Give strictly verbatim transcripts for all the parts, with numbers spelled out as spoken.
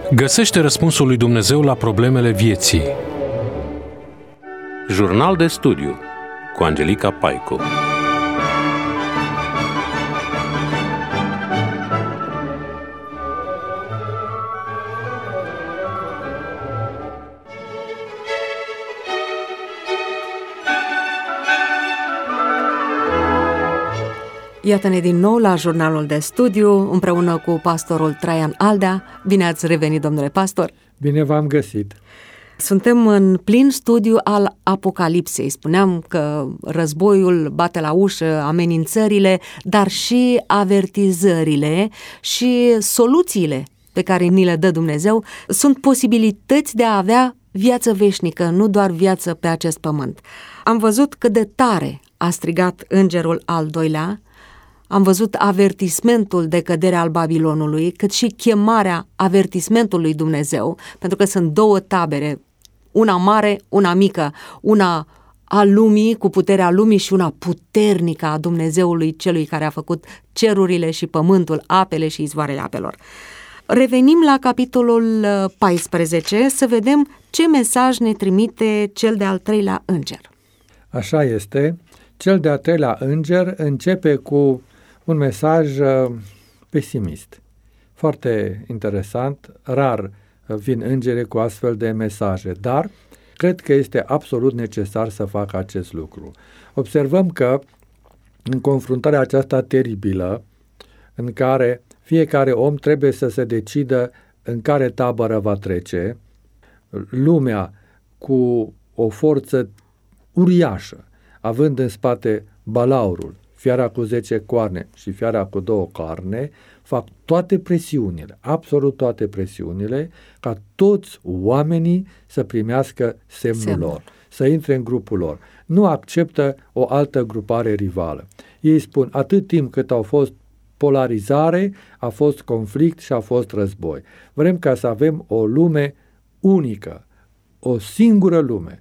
Găsește răspunsul lui Dumnezeu la problemele vieții. Jurnal de studiu cu Angelica Paicu. Iată-ne din nou la jurnalul de studiu, împreună cu pastorul Traian Aldea. Bine ați revenit, domnule pastor! Bine v-am găsit! Suntem în plin studiu al Apocalipsei. Spuneam că războiul bate la ușă, amenințările, dar și avertizările și soluțiile pe care ni le dă Dumnezeu sunt posibilități de a avea viață veșnică, nu doar viață pe acest pământ. Am văzut cât de tare a strigat îngerul al doilea, am văzut avertismentul de cădere al Babilonului, cât și chemarea avertismentului lui Dumnezeu, pentru că sunt două tabere, una mare, una mică, una a lumii, cu puterea lumii, și una puternică a Dumnezeului, celui care a făcut cerurile și pământul, apele și izvoarele apelor. Revenim la capitolul paisprezece să vedem ce mesaj ne trimite cel de-al treilea înger. Așa este, cel de-al treilea înger începe cu un mesaj pesimist. Foarte interesant, rar vin îngeri cu astfel de mesaje, dar cred că este absolut necesar să facă acest lucru. Observăm că în confruntarea aceasta teribilă, în care fiecare om trebuie să se decidă în care tabără va trece, lumea cu o forță uriașă, având în spate balaurul, fiara cu zece coarne și fiara cu două coarne, fac toate presiunile, absolut toate presiunile, ca toți oamenii să primească semnul Semn. lor, să intre în grupul lor. Nu acceptă o altă grupare rivală. Ei spun, atât timp cât au fost polarizare, a fost conflict și a fost război. Vrem ca să avem o lume unică, o singură lume,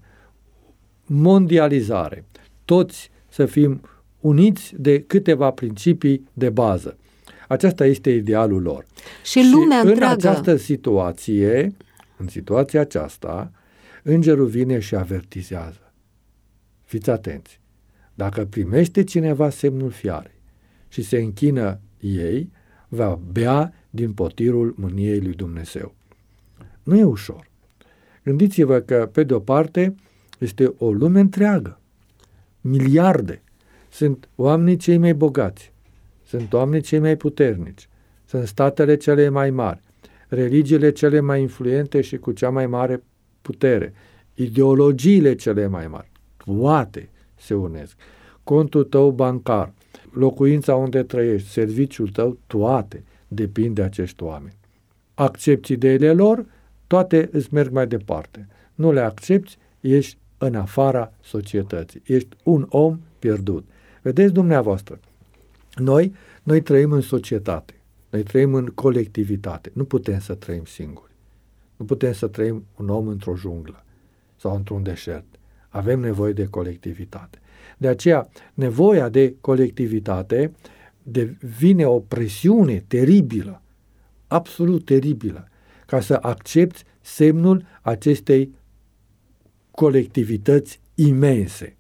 mondializare, toți să fim uniți de câteva principii de bază. Aceasta este idealul lor. Și, și lumea în întreagă. această situație, în situația aceasta, îngerul vine și avertizează. Fiți atenți! Dacă primește cineva semnul fiarei și se închină ei, va bea din potirul mâniei lui Dumnezeu. Nu e ușor. Gândiți-vă că, pe de-o parte, este o lume întreagă. Miliarde. Sunt oamenii cei mai bogați. Sunt oamenii cei mai puternici. Sunt statele cele mai mari. Religiile cele mai influente și cu cea mai mare putere. Ideologiile cele mai mari. Toate se unesc. Contul tău bancar, locuința unde trăiești, serviciul tău, toate depind de acești oameni. Accepți ideile lor, toate îți merg mai departe. Nu le accepți, ești în afara societății. Ești un om pierdut. Vedeți dumneavoastră, noi, noi trăim în societate, noi trăim în colectivitate. Nu putem să trăim singuri. Nu putem să trăim un om într-o junglă sau într-un deșert. Avem nevoie de colectivitate. De aceea, nevoia de colectivitate devine o presiune teribilă, absolut teribilă, ca să accepti semnul acestei colectivități imense.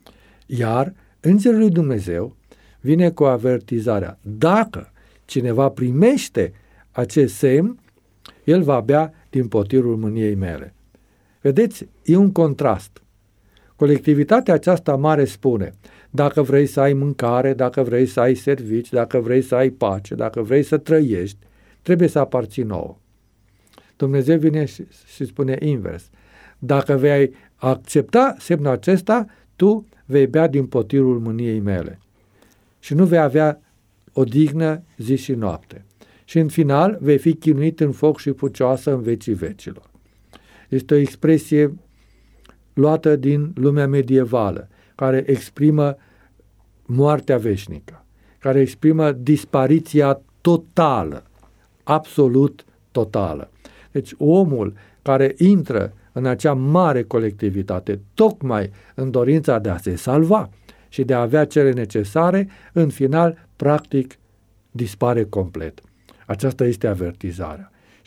Iar îngerul lui Dumnezeu vine cu avertizarea. Dacă cineva primește acest semn, el va bea din potirul mâniei mele. Vedeți, e un contrast. Colectivitatea aceasta mare spune, dacă vrei să ai mâncare, dacă vrei să ai servici, dacă vrei să ai pace, dacă vrei să trăiești, trebuie să aparții nouă. Dumnezeu vine și, și spune invers. Dacă vei accepta semnul acesta, tu vei bea din potirul mâniei mele și nu vei avea odihnă zi și noapte. Și în final vei fi chinuit în foc și pucioasă în vecii vecilor. Este o expresie luată din lumea medievală, care exprimă moartea veșnică, care exprimă dispariția totală, absolut totală. Deci omul care intră în acea mare colectivitate, tocmai în dorința de a se salva și de a avea cele necesare, în final, practic, dispare complet. Aceasta este avertizarea. Și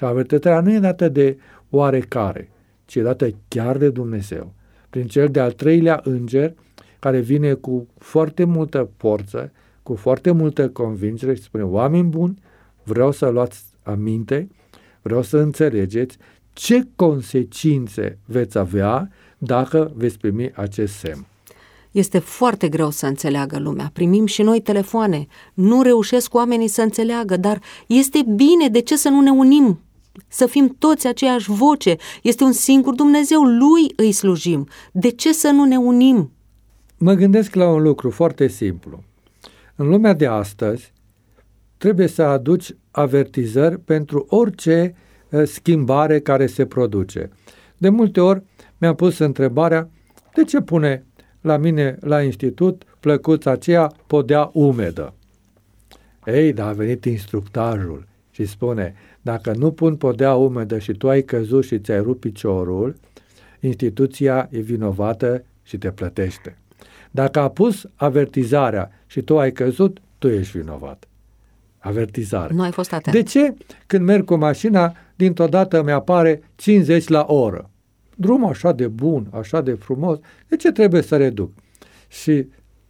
Și avertizarea nu e dată de oarecare, ci e dată chiar de Dumnezeu. Prin cel de-al treilea înger, care vine cu foarte multă forță, cu foarte multă convingere și spune: oameni buni, vreau să luați aminte, vreau să înțelegeți ce consecințe veți avea dacă veți primi acest semn. Este foarte greu să înțeleagă lumea. Primim și noi telefoane. Nu reușesc oamenii să înțeleagă, dar este bine. De ce să nu ne unim? Să fim toți aceeași voce. Este un singur Dumnezeu, Lui îi slujim. De ce să nu ne unim? Mă gândesc la un lucru foarte simplu. În lumea de astăzi trebuie să aduci avertizări pentru orice schimbare care se produce. De multe ori mi-am pus întrebarea: de ce pune la mine la institut plăcuța aceea podea umedă? Ei, dar a venit instructajul și spune: dacă nu pun podea umedă și tu ai căzut și ți-ai rupt piciorul, instituția e vinovată și te plătește. Dacă a pus avertizarea și tu ai căzut, tu ești vinovat. Avertizare. Nu ai fost atent. De ce când merg cu mașina, dintr-o dată mi-apare cincizeci la oră? Drum așa de bun, așa de frumos, de ce trebuie să reduc? Și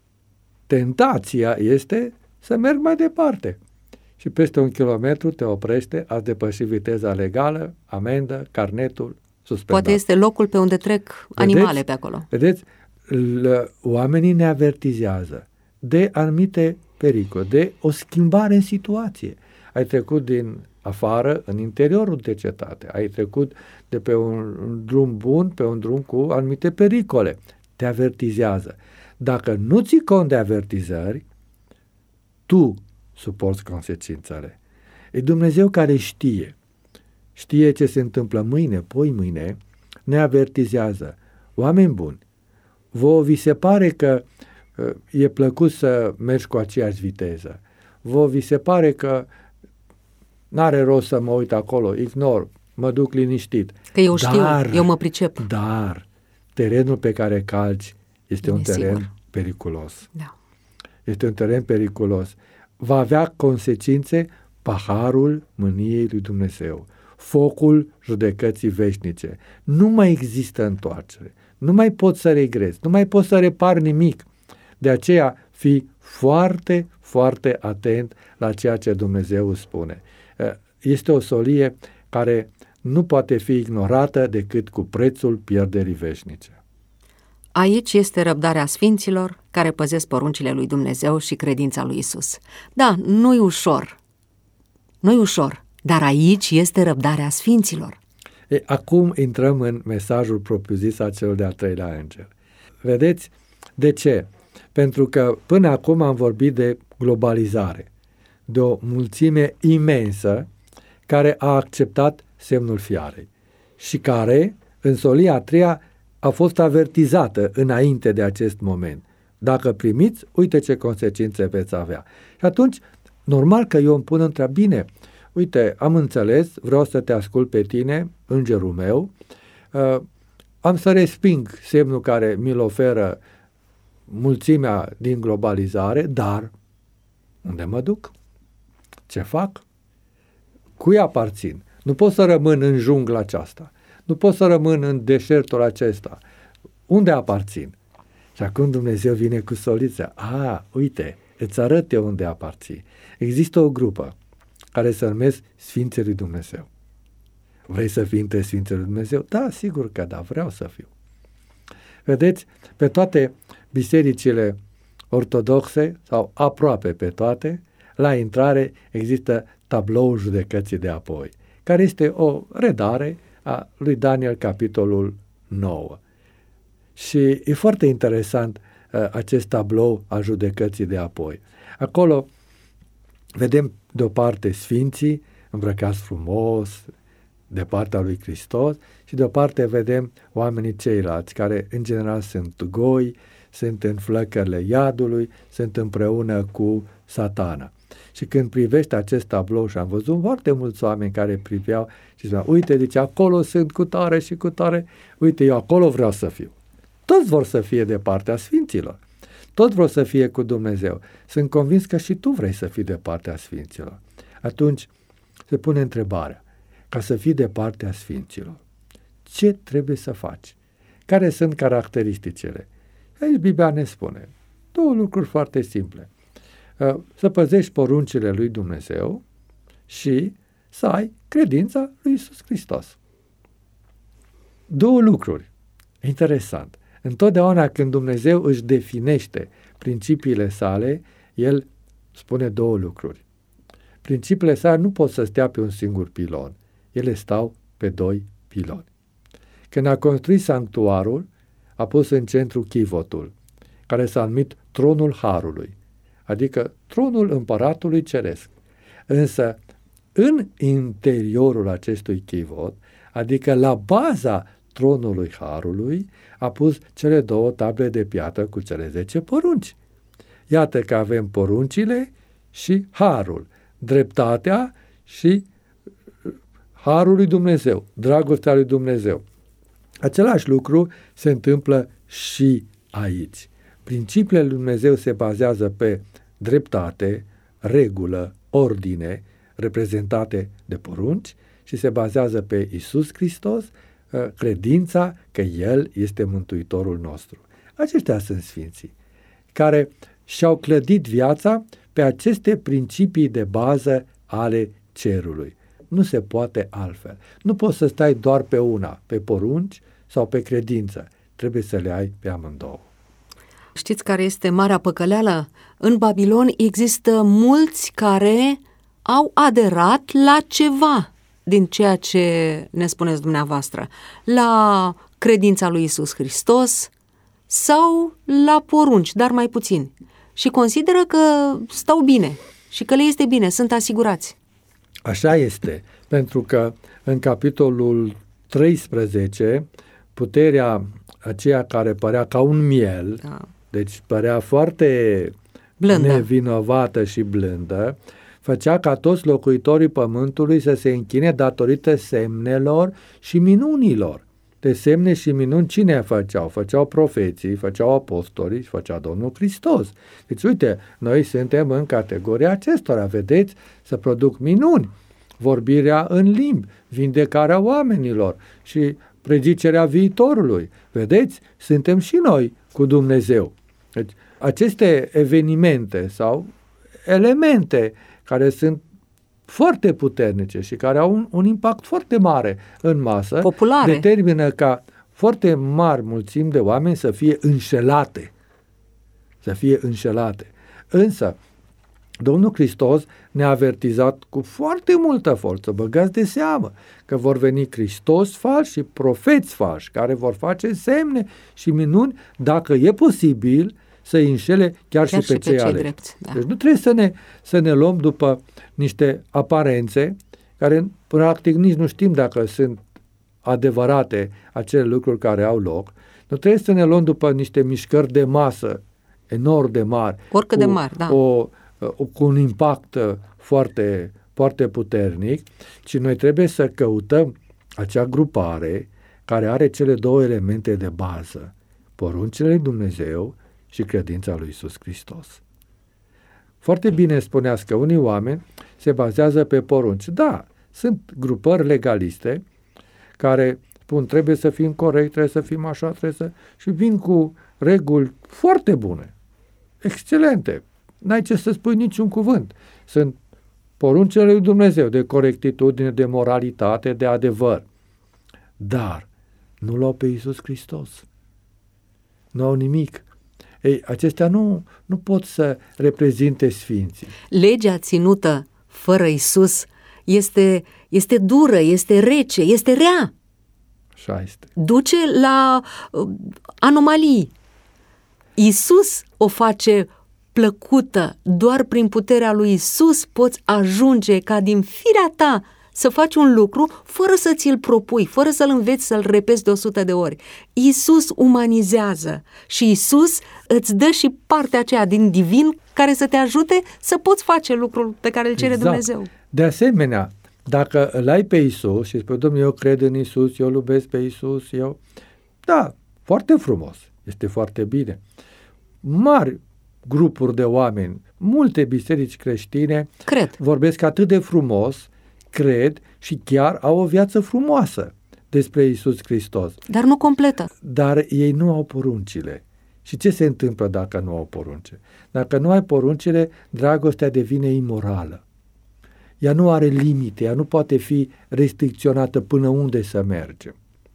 tentația este să merg mai departe. Și peste un kilometru te oprește, ați depășit viteza legală, amendă, carnetul, suspendat. Poate este locul pe unde trec animale vedeți, pe acolo. Vedeți? Oamenii ne avertizează de anumite pericole, de o schimbare în situație. Ai trecut din afară în interiorul de cetate, ai trecut de pe un drum bun, pe un drum cu anumite pericole. Te avertizează. Dacă nu ții cont de avertizări, tu suporți consecințele. E Dumnezeu care știe. Știe ce se întâmplă mâine, poi mâine, ne avertizează. Oameni buni, vouă vi se pare că uh, e plăcut să mergi cu aceeași viteză. Vouă vi se pare că n-are rost să mă uit acolo, ignor, mă duc liniștit. Că eu dar, știu, eu mă pricep. Dar terenul pe care calci este Bine, un teren sigur. periculos. Da. Este un teren periculos. Va avea consecințe paharul mâniei lui Dumnezeu, focul judecății veșnice. Nu mai există întoarcere. Nu mai poți să regrezi, nu mai poți să repari nimic. De aceea fii foarte, foarte atent la ceea ce Dumnezeu spune. Este o solie care nu poate fi ignorată decât cu prețul pierderii veșnice. Aici este răbdarea sfinților care păzesc poruncile lui Dumnezeu și credința lui Isus. Da, nu-i ușor, nu-i ușor, dar aici este răbdarea sfinților. E, acum intrăm în mesajul propriu-zis a celor de-al treilea înger. Vedeți? De ce? Pentru că până acum am vorbit de globalizare, de o mulțime imensă care a acceptat semnul fiarei și care, în solia a treia, a fost avertizată înainte de acest moment. Dacă primiți, uite ce consecințe veți avea. Și atunci, normal că eu îmi pun întrebarea: bine, uite, am înțeles, vreau să te ascult pe tine, îngerul meu, uh, am să resping semnul care mi-l oferă mulțimea din globalizare, dar unde mă duc? Ce fac? Cui aparțin? Nu pot să rămân în jungla aceasta. Nu pot să rămân în deșertul acesta. Unde aparțin? Și acum Dumnezeu vine cu soluția. A, uite, îți arăt eu unde aparții. Există o grupă care se numesc Sfinții lui Dumnezeu. Vrei să fii între Sfinții lui Dumnezeu? Da, sigur că da, vreau să fiu. Vedeți, pe toate bisericile ortodoxe, sau aproape pe toate, la intrare există tabloul judecății de apoi, care este o redare a lui Daniel, capitolul nouă. Și e foarte interesant uh, acest tablou a judecății de apoi. Acolo vedem de o parte sfinții îmbrăcați frumos de partea lui Hristos și de o parte vedem oamenii ceilalți care în general sunt goi, sunt în flăcările iadului, sunt împreună cu Satana. Și când privești acest tablou, și am văzut foarte mulți oameni care priveau și spuneau: uite, deci acolo sunt cu tare și cu tare, uite, eu acolo vreau să fiu. Toți vor să fie de partea sfinților. Toți vor să fie cu Dumnezeu. Sunt convins că și tu vrei să fii de partea sfinților. Atunci se pune întrebarea: ca să fii de partea sfinților. Ce trebuie să faci? Care sunt caracteristicile? Aici Biblia ne spune două lucruri foarte simple. Să păzești poruncile lui Dumnezeu și să ai credința lui Iisus Hristos. Două lucruri. Interesant. Întotdeauna când Dumnezeu își definește principiile sale, El spune două lucruri. Principiile sale nu pot să stea pe un singur pilon. Ele stau pe doi piloni. Când a construit sanctuarul, a pus în centru chivotul, care s-a numit tronul Harului, adică tronul împăratului ceresc. Însă, în interiorul acestui chivot, adică la baza tronului Harului, a pus cele două table de piatră cu cele zece porunci. Iată că avem poruncile și Harul, dreptatea și Harul lui Dumnezeu, dragostea lui Dumnezeu. Același lucru se întâmplă și aici. Principiile lui Dumnezeu se bazează pe dreptate, regulă, ordine, reprezentate de porunci, și se bazează pe Iisus Hristos, credința că El este Mântuitorul nostru. Aceștia sunt sfinții, care și-au clădit viața pe aceste principii de bază ale cerului. Nu se poate altfel. Nu poți să stai doar pe una, pe porunci sau pe credință. Trebuie să le ai pe amândouă. Știți care este marea păcăleală? În Babilon există mulți care au aderat la ceva din ceea ce ne spuneți dumneavoastră, la credința lui Iisus Hristos sau la porunci, dar mai puțin. Și consideră că stau bine și că le este bine, sunt asigurați. Așa este, pentru că în capitolul treisprezece, puterea aceea care părea ca un miel, da. Deci părea foarte blândă, nevinovată și blândă, făcea ca toți locuitorii pământului să se închine datorită semnelor și minunilor. De semne și minuni cine făceau? Făceau profeții, făceau apostolii și făcea Domnul Hristos. Deci uite, noi suntem în categoria acestora, vedeți, să produc minuni, vorbirea în limbi, vindecarea oamenilor și predicerea viitorului. Vedeți, suntem și noi cu Dumnezeu. Deci, aceste evenimente sau elemente care sunt foarte puternice și care au un, un impact foarte mare în masă, populare, determină ca foarte mari mulțimi de oameni să fie înșelate. Să fie înșelate. Însă, Domnul Hristos ne-a avertizat cu foarte multă forță, băgați de seamă, că vor veni Hristos falși și profeți falși, care vor face semne și minuni, dacă e posibil, să-i înșele chiar, chiar și pe, și pe cei aleși. Drepți, da. Deci nu trebuie să ne, să ne luăm după niște aparențe, care practic nici nu știm dacă sunt adevărate acele lucruri care au loc. Nu trebuie să ne luăm după niște mișcări de masă enorm de mari. Oricât de mari, da. O, cu un impact foarte, foarte puternic, ci noi trebuie să căutăm acea grupare care are cele două elemente de bază, poruncile lui Dumnezeu și credința lui Iisus Hristos. Foarte bine spuneați că unii oameni se bazează pe porunci. Da, sunt grupări legaliste care spun trebuie să fim corect, trebuie să fim așa, trebuie să... și vin cu reguli foarte bune, excelente. N-ai ce să spui niciun cuvânt. Sunt poruncile lui Dumnezeu de corectitudine, de moralitate, de adevăr. Dar nu l-au pe Iisus Hristos. Nu au nimic. Ei, acestea nu, nu pot să reprezinte sfinții. Legea ținută fără Iisus este, este dură, este rece, este rea. Așa este. Duce la uh, anomalii. Iisus o face plăcută. Doar prin puterea lui Iisus poți ajunge ca din firea ta să faci un lucru fără să ți-l propui, fără să-l înveți să-l repezi de o sută de ori. Iisus umanizează și Iisus îți dă și partea aceea din divin care să te ajute să poți face lucrul pe care îl cere exact. Dumnezeu. De asemenea, dacă îl ai pe Iisus și spui, Domnule, eu cred în Iisus, eu îl iubesc pe Iisus, eu... Da, foarte frumos, este foarte bine. Mari grupuri de oameni, multe biserici creștine cred. Vorbesc atât de frumos cred și chiar au o viață frumoasă despre Iisus Hristos. Dar nu completă. Dar ei nu au poruncile. Și ce se întâmplă dacă nu au porunce? Dacă nu ai poruncile, dragostea devine imorală. Ea nu are limite, ea nu poate fi restricționată până unde să mergem.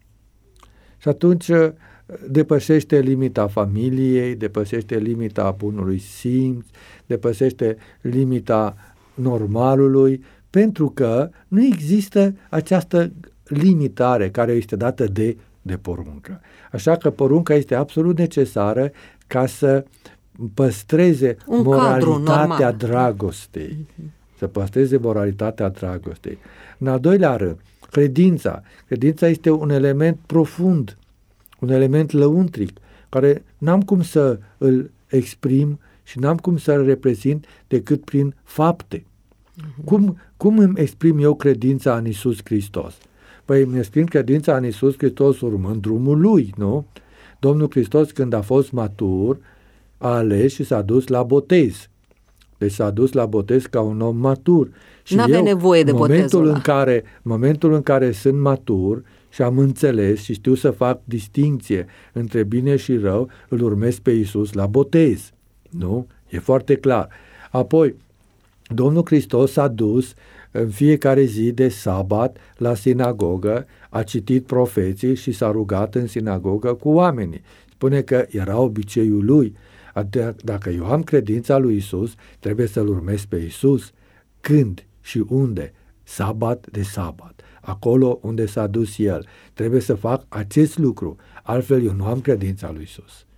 Și atunci depășește limita familiei, depășește limita bunului simț, depășește limita normalului, pentru că nu există această limitare care este dată de, de poruncă. Așa că porunca este absolut necesară ca să păstreze un moralitatea dragostei. Să păstreze moralitatea dragostei. În al doilea rând, credința. Credința este un element profund, un element lăuntric, care n-am cum să îl exprim și n-am cum să îl reprezint decât prin fapte. Uh-huh. Cum, cum îmi exprim eu credința în Iisus Hristos? Păi îmi exprim credința în Iisus Hristos urmând drumul Lui, nu? Domnul Hristos, când a fost matur, a ales și s-a dus la botez. Deci s-a dus la botez ca un om matur. Și n-avea eu, nevoie de momentul botezul în care, momentul în care sunt matur și am înțeles și știu să fac distinție între bine și rău, îl urmez pe Iisus la botez. Nu? E foarte clar. Apoi, Domnul Hristos s-a dus în fiecare zi de sabat la sinagogă, a citit profeții și s-a rugat în sinagogă cu oamenii. Spune că era obiceiul lui. Dacă eu am credința lui Iisus, trebuie să-L urmez pe Iisus. Când și unde? Sabat de sabat. Acolo unde s-a dus El. Trebuie să fac acest lucru. Altfel eu nu am credința lui Iisus.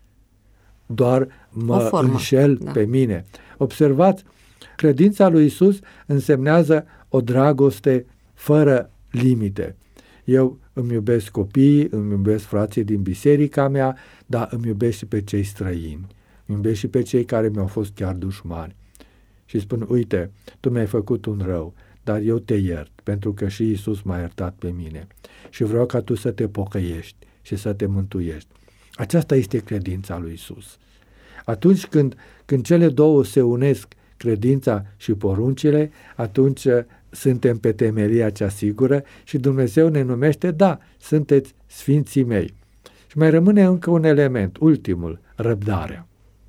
Doar mă înșel da. pe mine. Observați, credința lui Iisus însemnează o dragoste fără limite. Eu îmi iubesc copiii, îmi iubesc frații din biserica mea, dar îmi iubesc și pe cei străini. Îmi iubesc și pe cei care mi-au fost chiar dușmani. Și spun, uite, tu mi-ai făcut un rău, dar eu te iert, pentru că și Iisus m-a iertat pe mine. Și vreau ca tu să te pocăiești și să te mântuiești. Aceasta este credința lui Iisus. Atunci când, când cele două se unesc, credința și poruncile, atunci suntem pe temelia cea sigură și Dumnezeu ne numește, da, sunteți sfinții mei. Și mai rămâne încă un element, ultimul, răbdarea.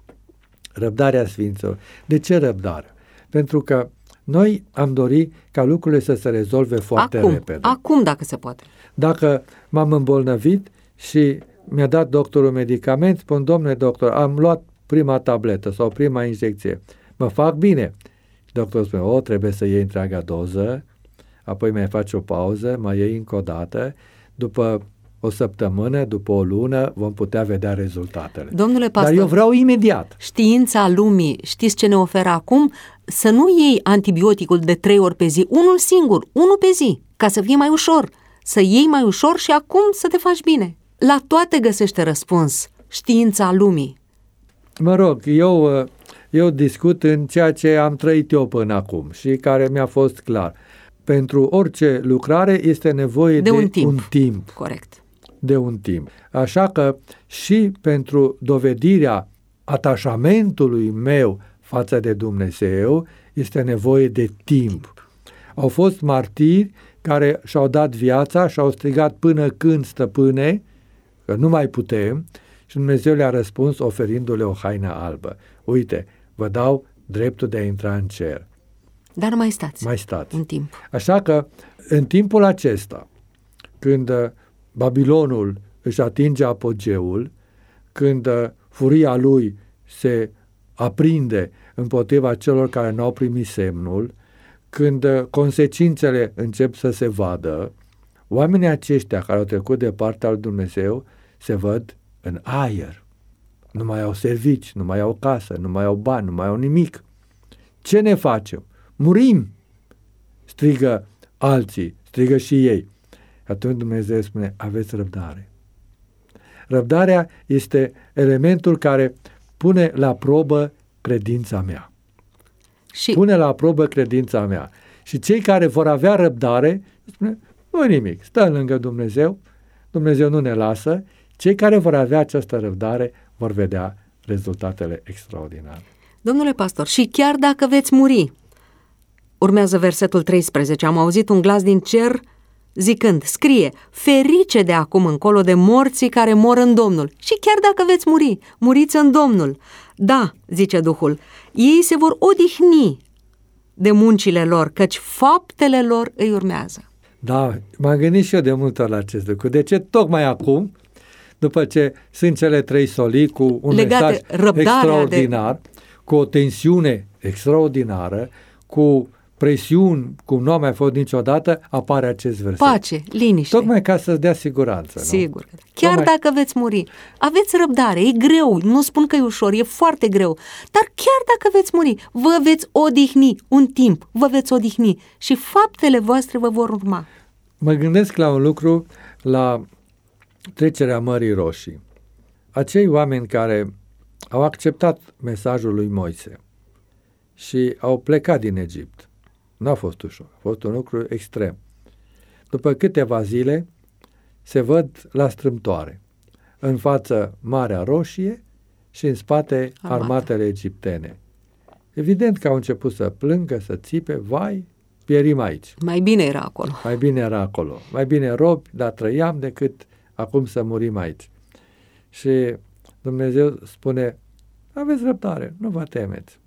Răbdarea sfinților. De ce răbdarea? Pentru că noi am dorit ca lucrurile să se rezolve foarte acum, repede. Acum, dacă se poate. Dacă m-am îmbolnăvit și mi-a dat doctorul medicament, spun, domnule doctor, am luat prima tabletă sau prima injecție, mă fac bine. Doctorul spune, o, trebuie să iei întreaga doză, apoi mai faci o pauză, mai iei încă o dată, după o săptămână, după o lună, vom putea vedea rezultatele. Domnule pastor, dar eu vreau imediat. Știința lumii, știți ce ne oferă acum? Să nu iei antibioticul de trei ori pe zi, unul singur, unul pe zi, ca să fie mai ușor. Să iei mai ușor și acum să te faci bine. La toate găsește răspuns știința lumii. Mă rog, eu, eu discut în ceea ce am trăit eu până acum și care mi-a fost clar. Pentru orice lucrare este nevoie de, de un, timp. un timp. Corect. De un timp. Așa că și pentru dovedirea atașamentului meu față de Dumnezeu este nevoie de timp. Au fost martiri care și-au dat viața și au strigat până când, stăpâne, că nu mai putem, și Dumnezeu le-a răspuns oferindu-le o haină albă. Uite, vă dau dreptul de a intra în cer. Dar mai stați. Mai stați. Un timp. Așa că, în timpul acesta, când Babilonul își atinge apogeul, când furia lui se aprinde împotriva celor care n-au primit semnul, când consecințele încep să se vadă, oamenii aceștia care au trecut de partea lui Dumnezeu se văd în aer. Nu mai au servici, nu mai au casă, nu mai au bani, nu mai au nimic. Ce ne facem? Murim! Strigă alții, strigă și ei. Atunci Dumnezeu spune, aveți răbdare. Răbdarea este elementul care pune la probă credința mea. Și... Pune la probă credința mea. Și cei care vor avea răbdare, spune, nu nimic, stă lângă Dumnezeu, Dumnezeu nu ne lasă. Cei care vor avea această răbdare vor vedea rezultatele extraordinare. Domnule pastor, și chiar dacă veți muri, Urmează versetul treisprezece. Am auzit un glas din cer zicând, scrie, ferice de acum încolo de morții care mor în Domnul. Și chiar dacă veți muri, muriți în Domnul. Da, zice Duhul, ei se vor odihni de muncile lor, căci faptele lor îi urmează. Da, m-am gândit și eu de multe ori la acest lucru. De ce tocmai acum, după ce sunt cele trei solii cu un Legate, mesaj extraordinar, de... cu o tensiune extraordinară, cu presiuni cum nu a mai fost niciodată, apare acest verset. Pace, liniște. Tocmai ca să-ți dea siguranță. Sigur. Nu? Chiar Tocmai... dacă veți muri, aveți răbdare, e greu, nu spun că e ușor, e foarte greu, dar chiar dacă veți muri, vă veți odihni un timp, vă veți odihni și faptele voastre vă vor urma. Mă gândesc la un lucru, la trecerea Mării Roșii. Acei oameni care au acceptat mesajul lui Moise și au plecat din Egipt. Nu a fost ușor, a fost un lucru extrem. După câteva zile se văd la strâmtoare. În față Marea Roșie și în spate Armata. armatele egiptene. Evident că au început să plângă, să țipe, vai, pierim aici. Mai bine era acolo. Mai bine era acolo. Mai bine robi, dar trăiam decât acum să murim aici. Și Dumnezeu spune, aveți răbdare, nu vă temeți.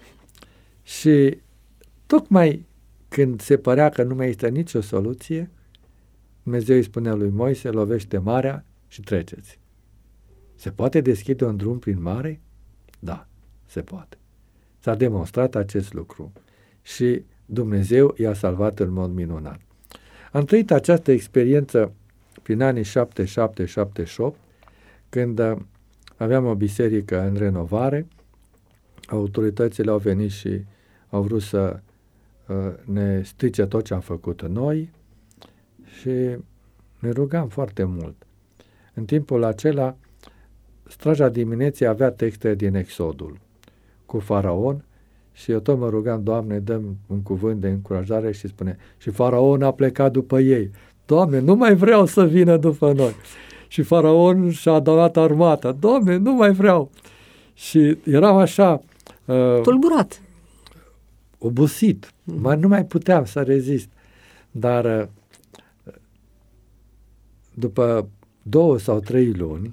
Și tocmai când se părea că nu mai există nicio soluție, Dumnezeu îi spunea lui Moise, lovește marea și treceți. Se poate deschide un drum prin mare? Da, se poate. S-a demonstrat acest lucru și Dumnezeu i-a salvat în mod minunat. Am trăit această experiență prin anii șaptezeci și șapte șaptezeci și opt, când aveam o biserică în renovare, autoritățile au venit și au vrut să uh, ne strice tot ce am făcut noi și ne rugam foarte mult. În timpul acela, straja dimineții avea texte din Exodul cu Faraon și eu tot mă rugam, Doamne, dăm un cuvânt de încurajare și spune, și Faraon a plecat după ei. Doamne, nu mai vreau să vină după noi. Și Faraon și-a adunat armata. Doamne, nu mai vreau. Și eram așa... Uh, Tulburat. Obosit. Mm. Mai, nu mai puteam să rezist. Dar uh, după două sau trei luni,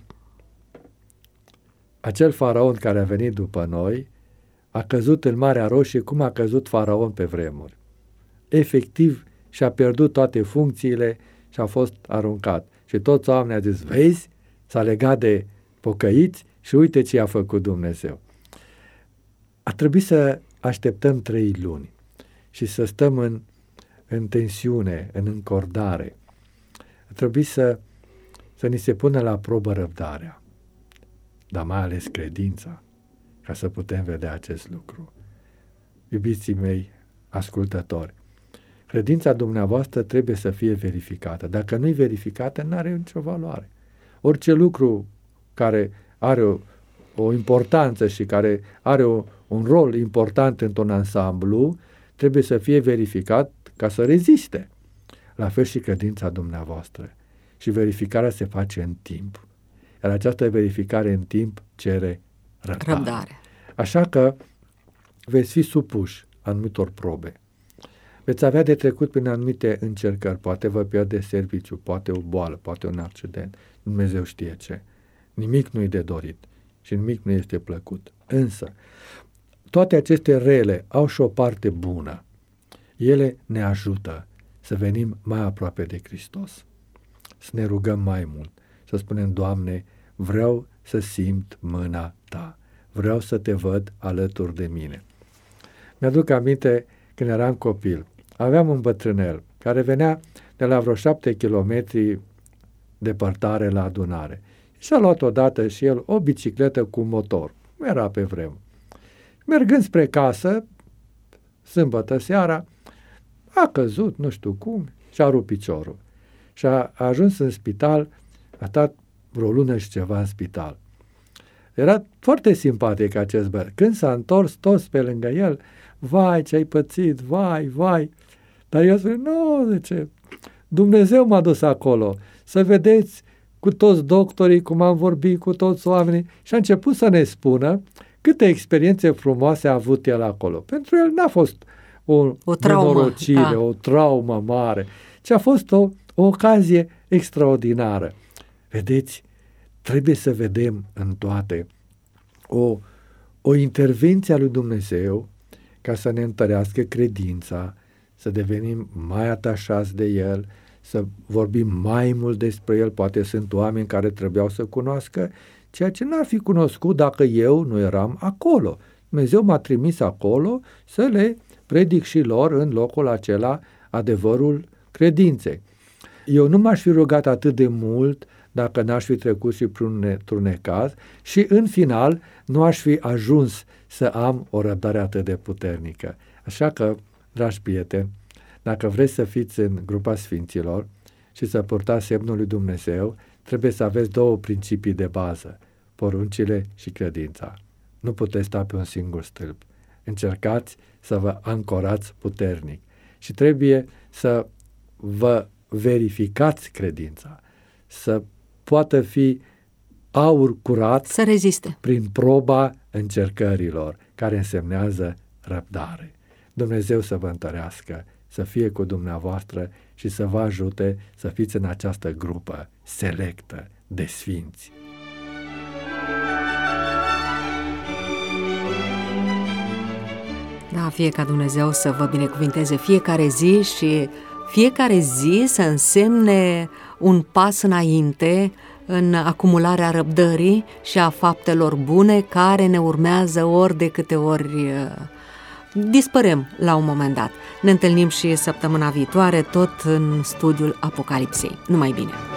acel Faraon care a venit după noi a căzut în Marea Roșie cum a căzut Faraon pe vremuri. Efectiv și-a pierdut toate funcțiile și a fost aruncat. Și toți oamenii au zis, vezi, s-a legat de pocăiți și uite ce a făcut Dumnezeu. A trebuit să așteptăm trei luni și să stăm în, în tensiune, în încordare. A trebuit să, să ni se pună la probă răbdarea, dar mai ales credința, ca să putem vedea acest lucru. Iubiții mei, ascultători, credința dumneavoastră trebuie să fie verificată. Dacă nu e verificată, nu are nicio valoare. Orice lucru care are o, o importanță și care are o, un rol important într-un ansamblu, trebuie să fie verificat ca să reziste. La fel și credința dumneavoastră. Și verificarea se face în timp. Iar această verificare în timp cere răbdare. Răbdare. Așa că veți fi supuși anumitor probe. Veți avea de trecut prin anumite încercări, poate vă pierde serviciu, poate o boală, poate un accident, Dumnezeu știe ce. Nimic nu e de dorit și nimic nu este plăcut. Însă, toate aceste rele au și o parte bună. Ele ne ajută să venim mai aproape de Hristos, să ne rugăm mai mult, să spunem, Doamne, vreau să simt mâna Ta, vreau să Te văd alături de mine. Mi-aduc aminte când eram copil, aveam un bătrânel care venea de la vreo șapte kilometri depărtare la adunare. Și a luat odată și el o bicicletă cu motor. Era pe vremuri. Mergând spre casă, sâmbătă seara, a căzut, nu știu cum, și a rupt piciorul. Și a, a ajuns în spital, a stat vreo lună și ceva în spital. Era foarte simpatic acest băiat. Când s-a întors, toți pe lângă el, vai, ce-ai pățit, vai, vai. Dar eu spun, nu, de ce? Dumnezeu m-a dus acolo, să vedeți cu toți doctorii, cum am vorbit cu toți oamenii, și a început să ne spună câte experiențe frumoase a avut el acolo. Pentru el n-a fost o, o traumă, nenorocire, da. o traumă mare, ci a fost o, o ocazie extraordinară. Vedeți, trebuie să vedem în toate o, o intervenție a lui Dumnezeu ca să ne întărească credința, să devenim mai atașați de El, să vorbim mai mult despre El. Poate sunt oameni care trebuiau să cunoască ceea ce n-ar fi cunoscut dacă eu nu eram acolo. Dumnezeu m-a trimis acolo să le predic și lor în locul acela adevărul credinței. Eu nu m-aș fi rugat atât de mult dacă n-aș fi trecut și printr-un necaz și în final nu aș fi ajuns să am o răbdare atât de puternică. Așa că, dragi prieteni, dacă vreți să fiți în grupa Sfinților și să purtați semnul lui Dumnezeu, trebuie să aveți două principii de bază, poruncile și credința. Nu puteți sta pe un singur stâlp. Încercați să vă ancorați puternic și trebuie să vă verificați credința, să poată fi aur curat să reziste prin proba încercărilor, care însemnează răbdare. Dumnezeu să vă întărească, să fie cu dumneavoastră și să vă ajute să fiți în această grupă selectă de sfinți. Da, fie ca Dumnezeu să vă binecuvinteze fiecare zi și fiecare zi să însemne un pas înainte în acumularea răbdării și a faptelor bune care ne urmează ori de câte ori dispărem la un moment dat. Ne întâlnim și săptămâna viitoare, tot în studiul Apocalipsei. Numai bine!